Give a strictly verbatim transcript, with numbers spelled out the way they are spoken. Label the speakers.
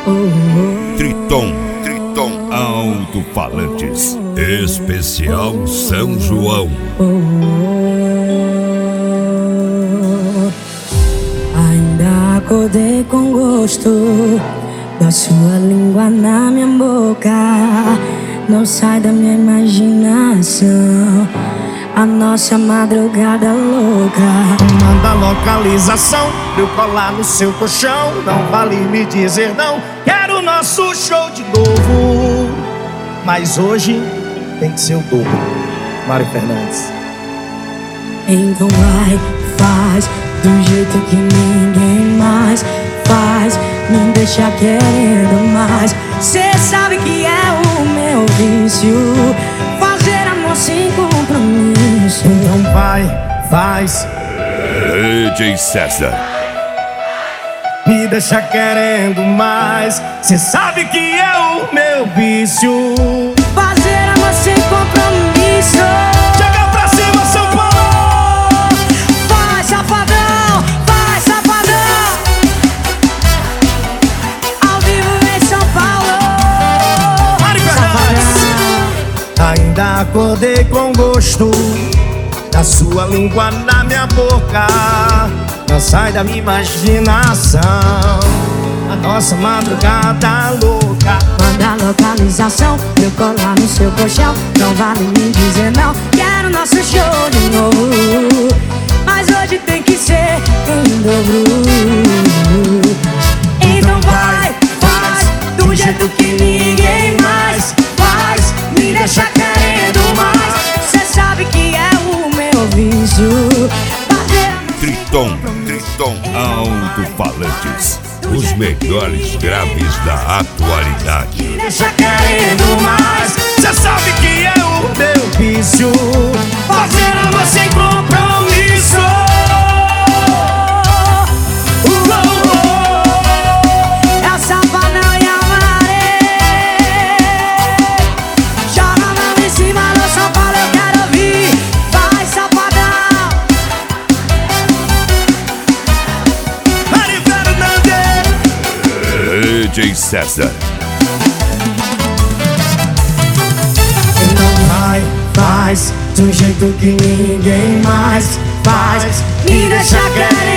Speaker 1: Triton, Triton Alto-Falantes, especial São João.
Speaker 2: Ainda acordei com gosto da sua língua na minha boca. Não sai da minha imaginação a nossa madrugada louca.
Speaker 3: Manda localização pra eu colar no seu colchão. Não vale me dizer não, quero o nosso show de novo. Mas hoje tem que ser o dobro. Mário Fernandes.
Speaker 2: Então vai, faz do jeito que ninguém mais faz. Me deixa querendo mais. Cê sabe que é o meu vício, fazer amor sem compromisso.
Speaker 3: Então vai, faz.
Speaker 1: D J César.
Speaker 3: Me deixa querendo mais. Cê sabe que é o meu vício,
Speaker 2: fazer amor sem compromisso.
Speaker 3: Chega pra cima, São Paulo.
Speaker 2: Vai, safadão, vai, safadão. Ao vivo em São Paulo.
Speaker 3: Mário Fernandes. Ainda acordei com gosto da sua língua na minha boca. Não sai da minha imaginação a nossa madrugada louca.
Speaker 2: Manda localização pra eu colar no seu colchão. Não vale me dizer não, quero nosso show de novo. Mas hoje tem que ser em dobro. Então vai, faz do jeito que ninguém mais faz. Me deixa querendo mais. Cê sabe que é o meu vício, fazer
Speaker 1: Triton, Triton Alto-Falantes, os melhores graves da atualidade.
Speaker 2: me deixa querendo mais.
Speaker 3: Cê sabe que é o meu vício, fazer amor sem compromisso.
Speaker 2: É o Safadão e a Maré. Joga a mão em cima do São Paulo, eu quero ouvir. Vai, Safadão.
Speaker 3: Mário Fernandes.
Speaker 1: D J César.
Speaker 3: Então vai, faz do jeito que ninguém mais faz.
Speaker 2: Me deixa querendo